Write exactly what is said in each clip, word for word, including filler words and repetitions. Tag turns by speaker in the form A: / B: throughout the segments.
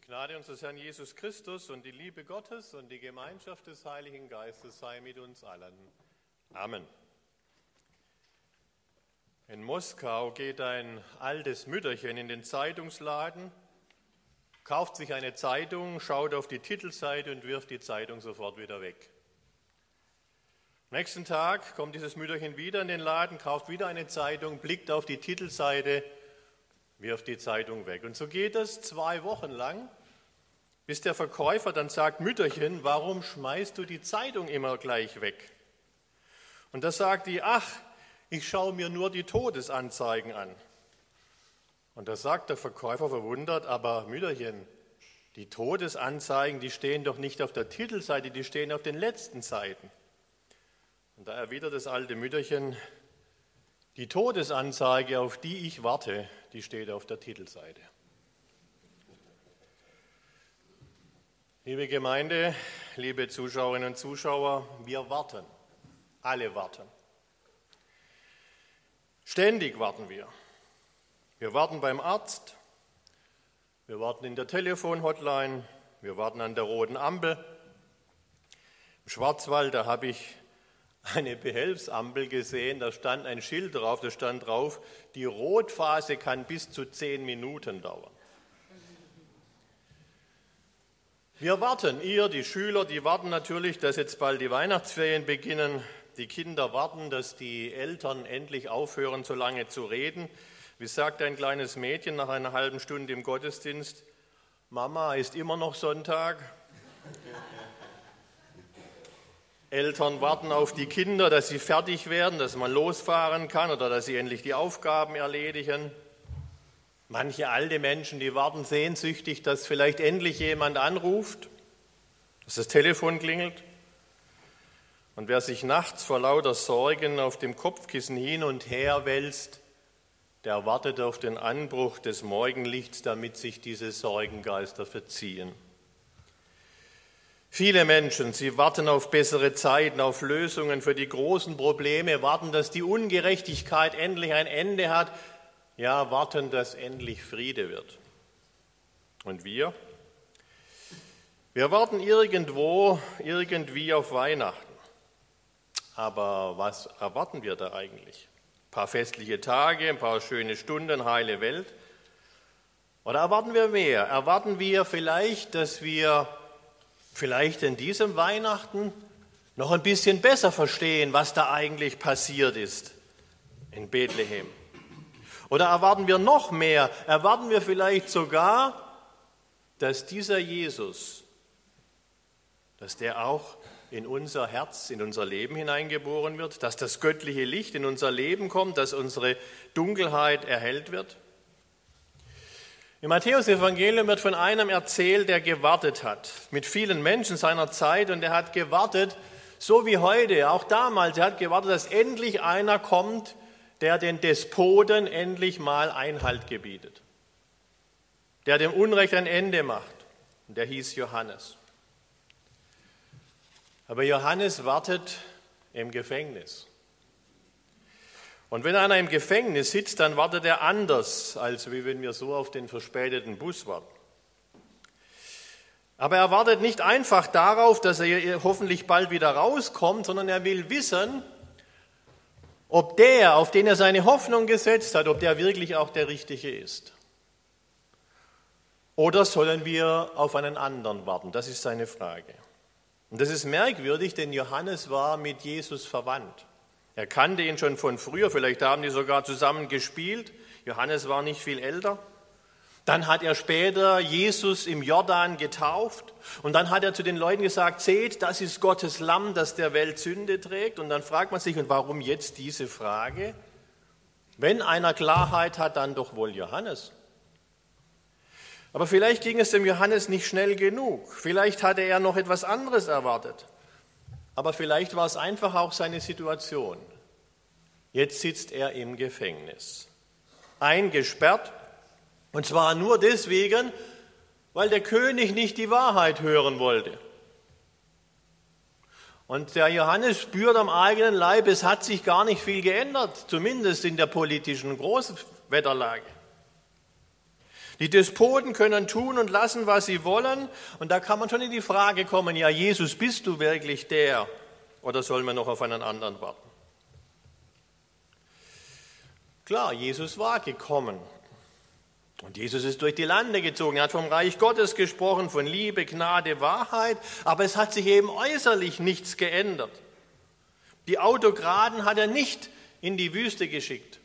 A: Gnade unseres Herrn Jesus Christus und die Liebe Gottes und die Gemeinschaft des Heiligen Geistes sei mit uns allen. Amen. In Moskau geht ein altes Mütterchen in den Zeitungsladen, kauft sich eine Zeitung, schaut auf die Titelseite und wirft die Zeitung sofort wieder weg. Am nächsten Tag kommt dieses Mütterchen wieder in den Laden, kauft wieder eine Zeitung, blickt auf die Titelseite, wirft die Zeitung weg. Und so geht es zwei Wochen lang, bis der Verkäufer dann sagt: Mütterchen, warum schmeißt du die Zeitung immer gleich weg? Und da sagt die: ach, ich schaue mir nur die Todesanzeigen an. Und da sagt der Verkäufer verwundert: aber Mütterchen, die Todesanzeigen, die stehen doch nicht auf der Titelseite, die stehen auf den letzten Seiten. Und da erwidert das alte Mütterchen: die Todesanzeige, auf die ich warte, die steht auf der Titelseite. Liebe Gemeinde, liebe Zuschauerinnen und Zuschauer, wir warten, alle warten. Ständig warten wir. Wir warten beim Arzt, wir warten in der Telefonhotline, wir warten an der roten Ampel. Im Schwarzwald, da habe ich eine Behelfsampel gesehen, da stand ein Schild drauf, da stand drauf: die Rotphase kann bis zu zehn Minuten dauern. Wir warten, ihr, die Schüler, die warten natürlich, dass jetzt bald die Weihnachtsferien beginnen. Die Kinder warten, dass die Eltern endlich aufhören, so lange zu reden. Wie sagt ein kleines Mädchen nach einer halben Stunde im Gottesdienst: Mama, ist immer noch Sonntag? Eltern warten auf die Kinder, dass sie fertig werden, dass man losfahren kann oder dass sie endlich die Aufgaben erledigen. Manche alte Menschen, die warten sehnsüchtig, dass vielleicht endlich jemand anruft, dass das Telefon klingelt. Und wer sich nachts vor lauter Sorgen auf dem Kopfkissen hin und her wälzt, der wartet auf den Anbruch des Morgenlichts, damit sich diese Sorgengeister verziehen. Viele Menschen, sie warten auf bessere Zeiten, auf Lösungen für die großen Probleme, warten, dass die Ungerechtigkeit endlich ein Ende hat, ja, warten, dass endlich Friede wird. Und wir? Wir warten irgendwo, irgendwie auf Weihnachten. Aber was erwarten wir da eigentlich? Ein paar festliche Tage, ein paar schöne Stunden, heile Welt? Oder erwarten wir mehr? Erwarten wir vielleicht, dass wir vielleicht in diesem Weihnachten noch ein bisschen besser verstehen, was da eigentlich passiert ist in Bethlehem? Oder erwarten wir noch mehr? Erwarten wir vielleicht sogar, dass dieser Jesus, dass der auch in unser Herz, in unser Leben hineingeboren wird, dass das göttliche Licht in unser Leben kommt, dass unsere Dunkelheit erhellt wird? Im Matthäus-Evangelium wird von einem erzählt, der gewartet hat, mit vielen Menschen seiner Zeit, und er hat gewartet, so wie heute, auch damals, er hat gewartet, dass endlich einer kommt, der den Despoten endlich mal Einhalt gebietet, der dem Unrecht ein Ende macht. Und der hieß Johannes. Aber Johannes wartet im Gefängnis. Und wenn einer im Gefängnis sitzt, dann wartet er anders, als wie wenn wir so auf den verspäteten Bus warten. Aber er wartet nicht einfach darauf, dass er hoffentlich bald wieder rauskommt, sondern er will wissen, ob der, auf den er seine Hoffnung gesetzt hat, ob der wirklich auch der Richtige ist. Oder sollen wir auf einen anderen warten? Das ist seine Frage. Und das ist merkwürdig, denn Johannes war mit Jesus verwandt. Er kannte ihn schon von früher, vielleicht haben die sogar zusammen gespielt. Johannes war nicht viel älter. Dann hat er später Jesus im Jordan getauft und dann hat er zu den Leuten gesagt: seht, das ist Gottes Lamm, das der Welt Sünde trägt. Und dann fragt man sich, und warum jetzt diese Frage? Wenn einer Klarheit hat, dann doch wohl Johannes. Aber vielleicht ging es dem Johannes nicht schnell genug. Vielleicht hatte er noch etwas anderes erwartet. Aber vielleicht war es einfach auch seine Situation. Jetzt sitzt er im Gefängnis, eingesperrt, und zwar nur deswegen, weil der König nicht die Wahrheit hören wollte. Und der Johannes spürt am eigenen Leib, es hat sich gar nicht viel geändert, zumindest in der politischen Großwetterlage. Die Despoten können tun und lassen, was sie wollen. Und da kann man schon in die Frage kommen, ja Jesus, bist du wirklich der? Oder sollen wir noch auf einen anderen warten? Klar, Jesus war gekommen. Und Jesus ist durch die Lande gezogen. Er hat vom Reich Gottes gesprochen, von Liebe, Gnade, Wahrheit. Aber es hat sich eben äußerlich nichts geändert. Die Autokraten hat er nicht in die Wüste geschickt.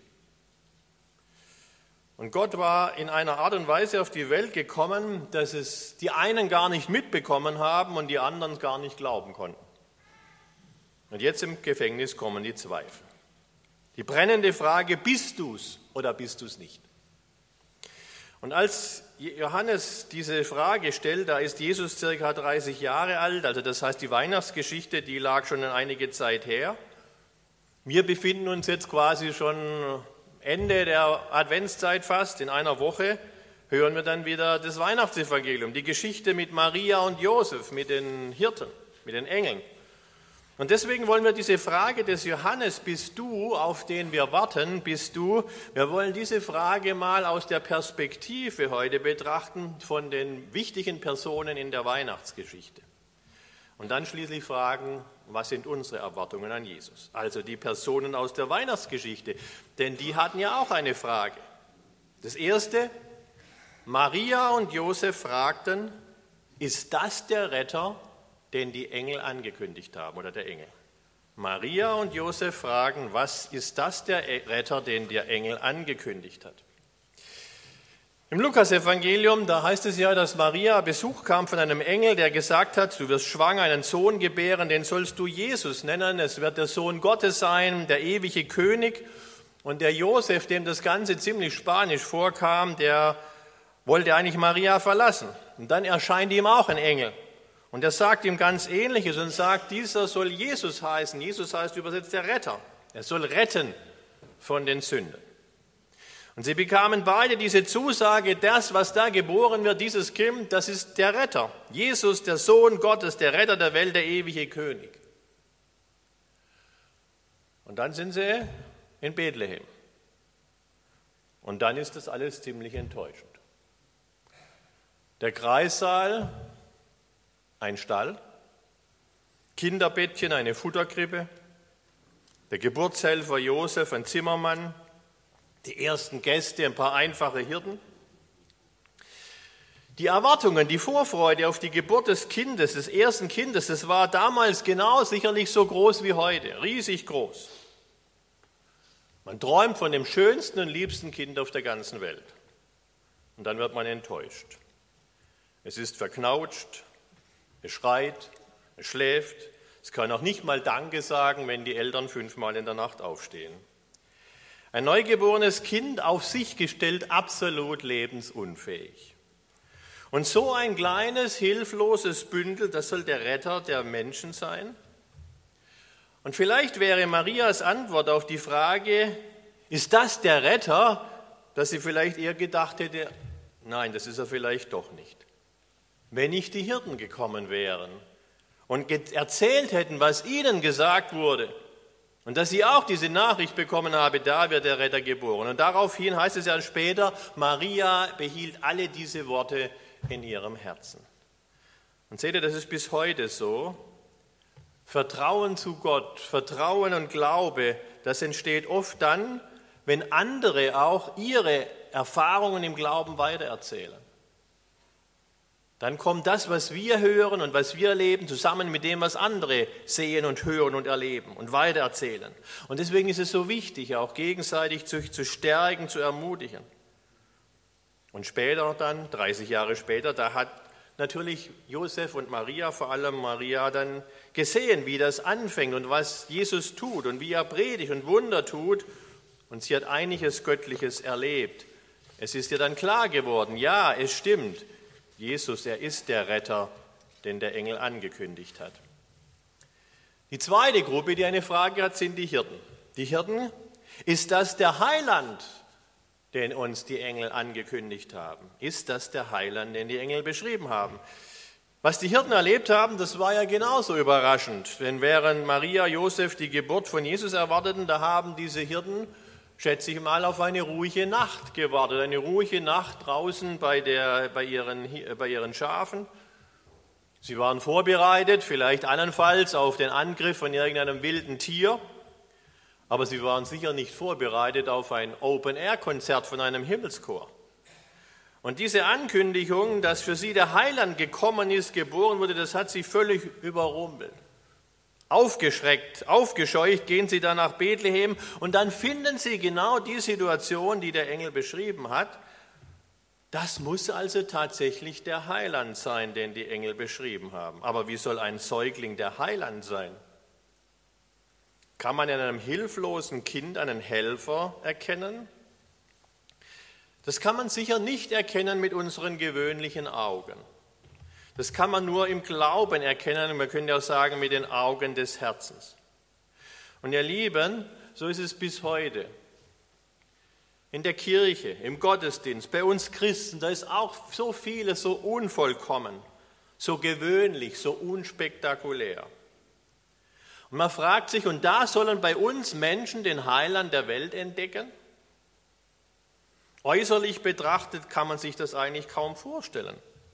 A: Und Gott war in einer Art und Weise auf die Welt gekommen, dass es die einen gar nicht mitbekommen haben und die anderen gar nicht glauben konnten. Und jetzt im Gefängnis kommen die Zweifel. Die brennende Frage, bist du's oder bist du's nicht? Und als Johannes diese Frage stellt, da ist Jesus circa dreißig Jahre alt, also das heißt die Weihnachtsgeschichte, die lag schon einige Zeit her. Wir befinden uns jetzt quasi schon Ende der Adventszeit fast, in einer Woche, hören wir dann wieder das Weihnachtsevangelium, die Geschichte mit Maria und Josef, mit den Hirten, mit den Engeln. Und deswegen wollen wir diese Frage des Johannes, bist du, auf den wir warten, bist du, wir wollen diese Frage mal aus der Perspektive heute betrachten von den wichtigen Personen in der Weihnachtsgeschichte. Und dann schließlich fragen, was sind unsere Erwartungen an Jesus? Also die Personen aus der Weihnachtsgeschichte, denn die hatten ja auch eine Frage. Das erste, Maria und Josef fragten, ist das der Retter, den die Engel angekündigt haben, oder der Engel? Maria und Josef fragen, was ist das der Retter, den der Engel angekündigt hat? Im Lukas-Evangelium, da heißt es ja, dass Maria Besuch kam von einem Engel, der gesagt hat, du wirst schwanger einen Sohn gebären, den sollst du Jesus nennen, es wird der Sohn Gottes sein, der ewige König. Und der Josef, dem das Ganze ziemlich spanisch vorkam, der wollte eigentlich Maria verlassen. Und dann erscheint ihm auch ein Engel. Und er sagt ihm ganz Ähnliches und sagt, dieser soll Jesus heißen. Jesus heißt übersetzt der Retter. Er soll retten von den Sünden. Und sie bekamen beide diese Zusage, das, was da geboren wird, dieses Kind, das ist der Retter. Jesus, der Sohn Gottes, der Retter der Welt, der ewige König. Und dann sind sie in Bethlehem. Und dann ist das alles ziemlich enttäuschend. Der Kreissaal, ein Stall, Kinderbettchen, eine Futterkrippe, der Geburtshelfer Josef, ein Zimmermann, die ersten Gäste, ein paar einfache Hirten. Die Erwartungen, die Vorfreude auf die Geburt des Kindes, des ersten Kindes, das war damals genau sicherlich so groß wie heute, riesig groß. Man träumt von dem schönsten und liebsten Kind auf der ganzen Welt. Und dann wird man enttäuscht. Es ist verknautscht, es schreit, es schläft, es kann auch nicht mal Danke sagen, wenn die Eltern fünfmal in der Nacht aufstehen. Ein neugeborenes Kind auf sich gestellt, absolut lebensunfähig. Und so ein kleines, hilfloses Bündel, das soll der Retter der Menschen sein. Und vielleicht wäre Marias Antwort auf die Frage, ist das der Retter, dass sie vielleicht eher gedacht hätte, nein, das ist er vielleicht doch nicht. Wenn nicht die Hirten gekommen wären und erzählt hätten, was ihnen gesagt wurde, und dass sie auch diese Nachricht bekommen habe, da wird der Retter geboren. Und daraufhin heißt es ja später, Maria behielt alle diese Worte in ihrem Herzen. Und seht ihr, das ist bis heute so. Vertrauen zu Gott, Vertrauen und Glaube, das entsteht oft dann, wenn andere auch ihre Erfahrungen im Glauben weitererzählen. Dann kommt das, was wir hören und was wir erleben, zusammen mit dem, was andere sehen und hören und erleben und weitererzählen. Und deswegen ist es so wichtig, auch gegenseitig sich zu stärken, zu ermutigen. Und später dann, dreißig Jahre später, da hat natürlich Josef und Maria, vor allem Maria, dann gesehen, wie das anfängt und was Jesus tut und wie er predigt und Wunder tut. Und sie hat einiges Göttliches erlebt. Es ist ihr dann klar geworden, ja, es stimmt. Jesus, er ist der Retter, den der Engel angekündigt hat. Die zweite Gruppe, die eine Frage hat, sind die Hirten. Die Hirten, ist das der Heiland, den uns die Engel angekündigt haben? Ist das der Heiland, den die Engel beschrieben haben? Was die Hirten erlebt haben, das war ja genauso überraschend. Denn während Maria, Josef die Geburt von Jesus erwarteten, da haben diese Hirten schätze ich mal, auf eine ruhige Nacht gewartet. Eine ruhige Nacht draußen bei, der, bei, ihren, bei ihren Schafen. Sie waren vorbereitet, vielleicht allenfalls auf den Angriff von irgendeinem wilden Tier. Aber sie waren sicher nicht vorbereitet auf ein Open-Air-Konzert von einem Himmelschor. Und diese Ankündigung, dass für sie der Heiland gekommen ist, geboren wurde, das hat sie völlig überrumpelt. Aufgeschreckt, aufgescheucht gehen sie dann nach Bethlehem und dann finden sie genau die Situation, die der Engel beschrieben hat. Das muss also tatsächlich der Heiland sein, den die Engel beschrieben haben. Aber wie soll ein Säugling der Heiland sein? Kann man in einem hilflosen Kind einen Helfer erkennen? Das kann man sicher nicht erkennen mit unseren gewöhnlichen Augen. Das kann man nur im Glauben erkennen, man könnte auch sagen, mit den Augen des Herzens. Und ihr Lieben, so ist es bis heute. In der Kirche, im Gottesdienst, bei uns Christen, da ist auch so vieles so unvollkommen, so gewöhnlich, so unspektakulär. Und man fragt sich, und da sollen bei uns Menschen den Heiland der Welt entdecken? Äußerlich betrachtet kann man sich das eigentlich kaum vorstellen.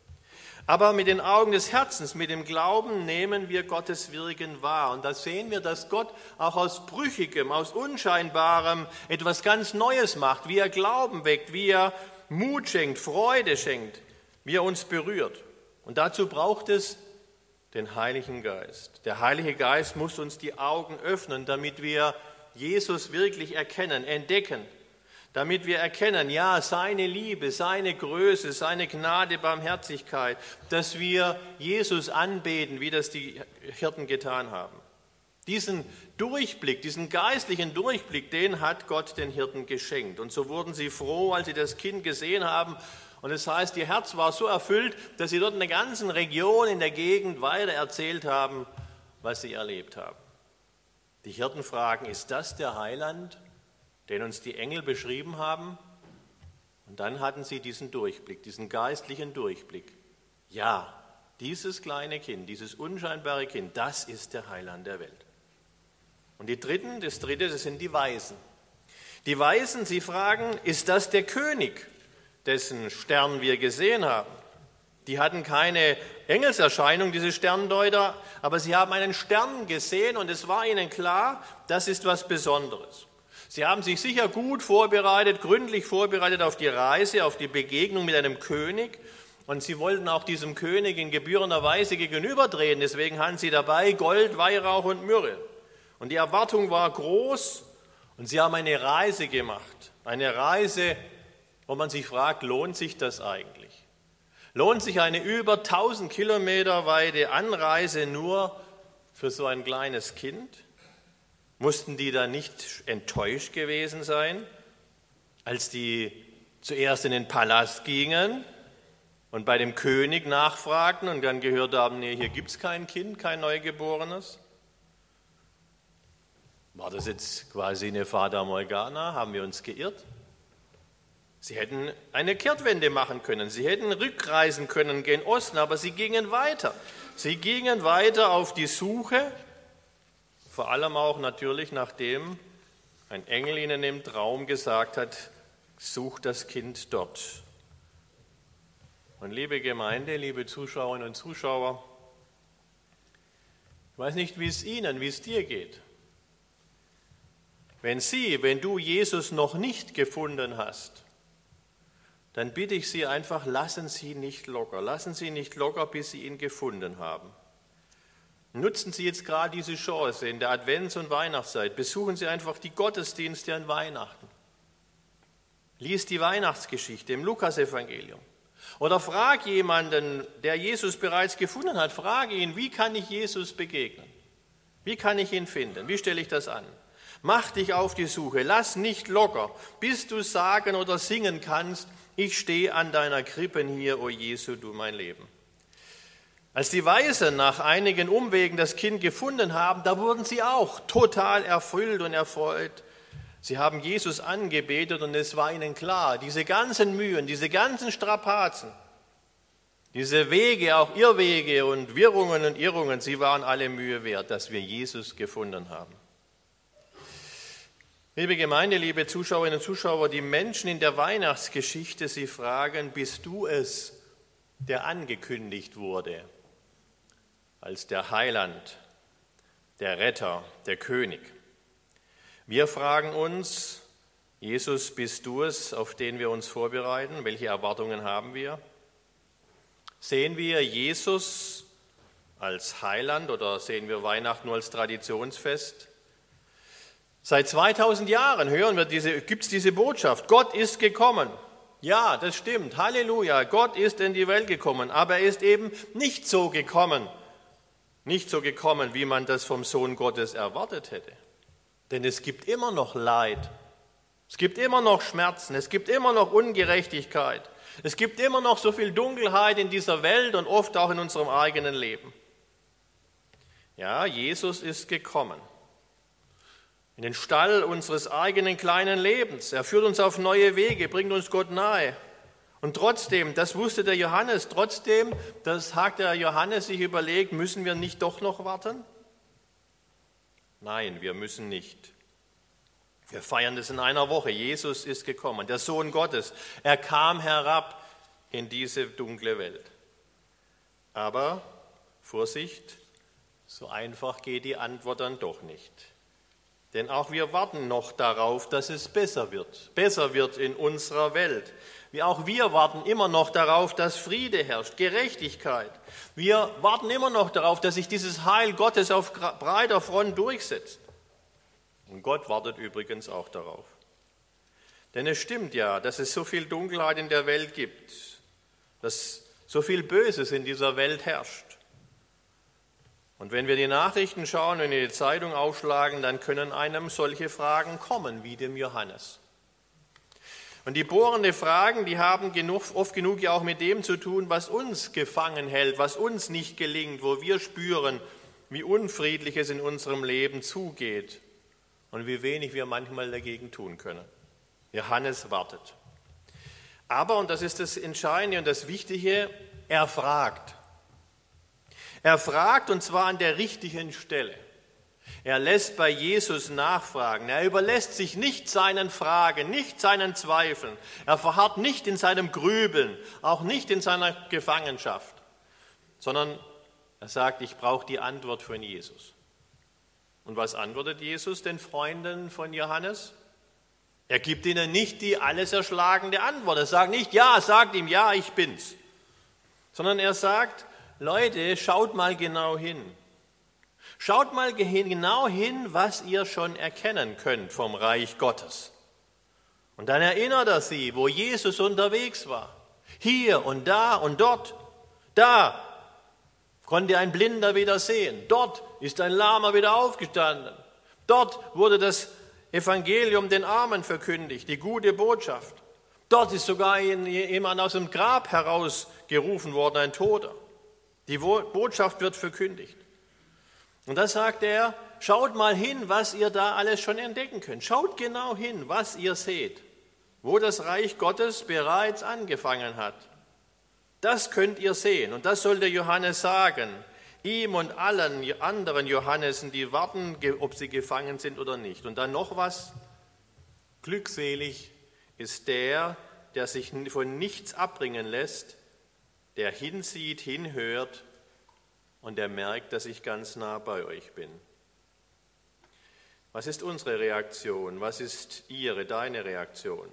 A: Aber mit den Augen des Herzens, mit dem Glauben nehmen wir Gottes Wirken wahr. Und da sehen wir, dass Gott auch aus Brüchigem, aus Unscheinbarem etwas ganz Neues macht, wie er Glauben weckt, wie er Mut schenkt, Freude schenkt, wie er uns berührt. Und dazu braucht es den Heiligen Geist. Der Heilige Geist muss uns die Augen öffnen, damit wir Jesus wirklich erkennen, entdecken. Damit wir erkennen, ja, seine Liebe, seine Größe, seine Gnade, Barmherzigkeit, dass wir Jesus anbeten, wie das die Hirten getan haben. Diesen Durchblick, diesen geistlichen Durchblick, den hat Gott den Hirten geschenkt. Und so wurden sie froh, als sie das Kind gesehen haben. Und das heißt, ihr Herz war so erfüllt, dass sie dort in der ganzen Region, in der Gegend weiter erzählt haben, was sie erlebt haben. Die Hirten fragen, ist das der Heiland, den uns die Engel beschrieben haben? Und dann hatten sie diesen Durchblick, diesen geistlichen Durchblick. Ja, dieses kleine Kind, dieses unscheinbare Kind, das ist der Heiland der Welt. Und die Dritten, das Dritte, das sind die Weisen. Die Weisen, sie fragen, ist das der König, dessen Stern wir gesehen haben? Die hatten keine Engelserscheinung, diese Sterndeuter, aber sie haben einen Stern gesehen und es war ihnen klar, das ist was Besonderes. Sie haben sich sicher gut vorbereitet, gründlich vorbereitet auf die Reise, auf die Begegnung mit einem König. Und sie wollten auch diesem König in gebührender Weise gegenübertreten. Deswegen hatten sie dabei Gold, Weihrauch und Myrrhe. Und die Erwartung war groß und sie haben eine Reise gemacht. Eine Reise, wo man sich fragt, lohnt sich das eigentlich? Lohnt sich eine über tausend Kilometer weite Anreise nur für so ein kleines Kind? Mussten die da nicht enttäuscht gewesen sein, als die zuerst in den Palast gingen und bei dem König nachfragten und dann gehört haben, nee, hier gibt es kein Kind, kein Neugeborenes? War das jetzt quasi eine Fata Morgana? Haben wir uns geirrt? Sie hätten eine Kehrtwende machen können, sie hätten rückreisen können gen Osten, aber sie gingen weiter. Sie gingen weiter auf die Suche, vor allem auch natürlich, nachdem ein Engel ihnen im Traum gesagt hat, sucht das Kind dort. Und liebe Gemeinde, liebe Zuschauerinnen und Zuschauer, ich weiß nicht, wie es Ihnen, wie es dir geht. Wenn Sie, wenn du Jesus noch nicht gefunden hast, dann bitte ich Sie einfach, lassen Sie nicht locker, lassen Sie nicht locker, bis Sie ihn gefunden haben. Nutzen Sie jetzt gerade diese Chance in der Advents- und Weihnachtszeit. Besuchen Sie einfach die Gottesdienste an Weihnachten. Lies die Weihnachtsgeschichte im Lukasevangelium. Oder frag jemanden, der Jesus bereits gefunden hat, frage ihn, wie kann ich Jesus begegnen? Wie kann ich ihn finden? Wie stelle ich das an? Mach dich auf die Suche, lass nicht locker, bis du sagen oder singen kannst, ich stehe an deiner Krippen hier, o Jesu, du mein Leben. Als die Weisen nach einigen Umwegen das Kind gefunden haben, da wurden sie auch total erfüllt und erfreut. Sie haben Jesus angebetet und es war ihnen klar, diese ganzen Mühen, diese ganzen Strapazen, diese Wege, auch Irrwege und Wirrungen und Irrungen, sie waren alle Mühe wert, dass wir Jesus gefunden haben. Liebe Gemeinde, liebe Zuschauerinnen und Zuschauer, die Menschen in der Weihnachtsgeschichte, sie fragen, bist du es, der angekündigt wurde als der Heiland, der Retter, der König? Wir fragen uns, Jesus, bist du es, auf den wir uns vorbereiten? Welche Erwartungen haben wir? Sehen wir Jesus als Heiland oder sehen wir Weihnachten nur als Traditionsfest? Seit zweitausend Jahren hören wir diese, gibt es diese Botschaft, Gott ist gekommen. Ja, das stimmt, Halleluja, Gott ist in die Welt gekommen, aber er ist eben nicht so gekommen, nicht so gekommen, wie man das vom Sohn Gottes erwartet hätte. Denn es gibt immer noch Leid, es gibt immer noch Schmerzen, es gibt immer noch Ungerechtigkeit, es gibt immer noch so viel Dunkelheit in dieser Welt und oft auch in unserem eigenen Leben. Ja, Jesus ist gekommen. In den Stall unseres eigenen kleinen Lebens. Er führt uns auf neue Wege, bringt uns Gott nahe. Und trotzdem, das wusste der Johannes, trotzdem, das hat der Johannes sich überlegt, müssen wir nicht doch noch warten? Nein, wir müssen nicht. Wir feiern das in einer Woche. Jesus ist gekommen, der Sohn Gottes. Er kam herab in diese dunkle Welt. Aber, Vorsicht, so einfach geht die Antwort dann doch nicht. Denn auch wir warten noch darauf, dass es besser wird, besser wird in unserer Welt. Wie auch wir warten immer noch darauf, dass Friede herrscht, Gerechtigkeit. Wir warten immer noch darauf, dass sich dieses Heil Gottes auf breiter Front durchsetzt. Und Gott wartet übrigens auch darauf. Denn es stimmt ja, dass es so viel Dunkelheit in der Welt gibt, dass so viel Böses in dieser Welt herrscht. Und wenn wir die Nachrichten schauen, wenn wir die Zeitung aufschlagen, dann können einem solche Fragen kommen, wie dem Johannes. Und die bohrende Fragen, die haben genug, oft genug ja auch mit dem zu tun, was uns gefangen hält, was uns nicht gelingt, wo wir spüren, wie unfriedlich es in unserem Leben zugeht und wie wenig wir manchmal dagegen tun können. Johannes wartet. Aber, und das ist das Entscheidende und das Wichtige, er fragt. Er fragt, und zwar an der richtigen Stelle. Er lässt bei Jesus nachfragen. Er überlässt sich nicht seinen Fragen, nicht seinen Zweifeln. Er verharrt nicht in seinem Grübeln, auch nicht in seiner Gefangenschaft, sondern er sagt, ich brauche die Antwort von Jesus. Und was antwortet Jesus den Freunden von Johannes? Er gibt ihnen nicht die alles erschlagende Antwort. Er sagt nicht, ja, sagt ihm, ja, ich bin's. Sondern er sagt, Leute, schaut mal genau hin. Schaut mal genau hin, was ihr schon erkennen könnt vom Reich Gottes. Und dann erinnert er sie, wo Jesus unterwegs war. Hier und da und dort. Da konnte ein Blinder wieder sehen. Dort ist ein Lahmer wieder aufgestanden. Dort wurde das Evangelium den Armen verkündigt, die gute Botschaft. Dort ist sogar jemand aus dem Grab herausgerufen worden, ein Toter. Die Botschaft wird verkündigt. Und da sagt er, schaut mal hin, was ihr da alles schon entdecken könnt. Schaut genau hin, was ihr seht, wo das Reich Gottes bereits angefangen hat. Das könnt ihr sehen. Und das soll der Johannes sagen, ihm und allen anderen Johannesen, die warten, ob sie gefangen sind oder nicht. Und dann noch was, glückselig ist der, der sich von nichts abbringen lässt, der hinsieht, hinhört und der merkt, dass ich ganz nah bei euch bin. Was ist unsere Reaktion? Was ist ihre, deine Reaktion?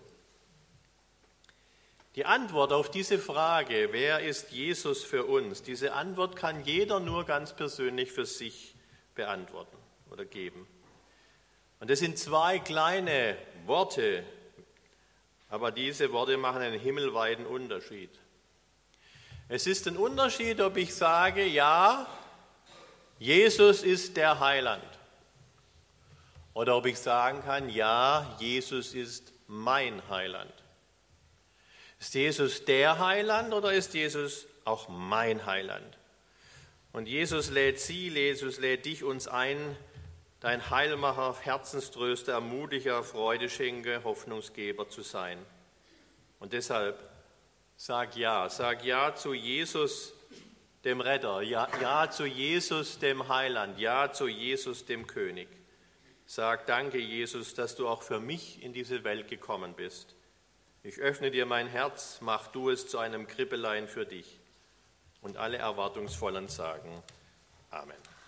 A: Die Antwort auf diese Frage, wer ist Jesus für uns, diese Antwort kann jeder nur ganz persönlich für sich beantworten oder geben. Und das sind zwei kleine Worte, aber diese Worte machen einen himmelweiten Unterschied. Es ist ein Unterschied, ob ich sage, ja, Jesus ist der Heiland. Oder ob ich sagen kann, ja, Jesus ist mein Heiland. Ist Jesus der Heiland oder ist Jesus auch mein Heiland? Und Jesus lädt sie, Jesus lädt dich uns ein, dein Heilmacher, Herzenströster, Ermutiger, Freudeschenker, Hoffnungsgeber zu sein. Und deshalb sag ja, sag ja zu Jesus, dem Retter, ja, ja zu Jesus, dem Heiland, ja zu Jesus, dem König. Sag danke, Jesus, dass du auch für mich in diese Welt gekommen bist. Ich öffne dir mein Herz, mach du es zu einem Krippelein für dich. Und alle Erwartungsvollen sagen Amen.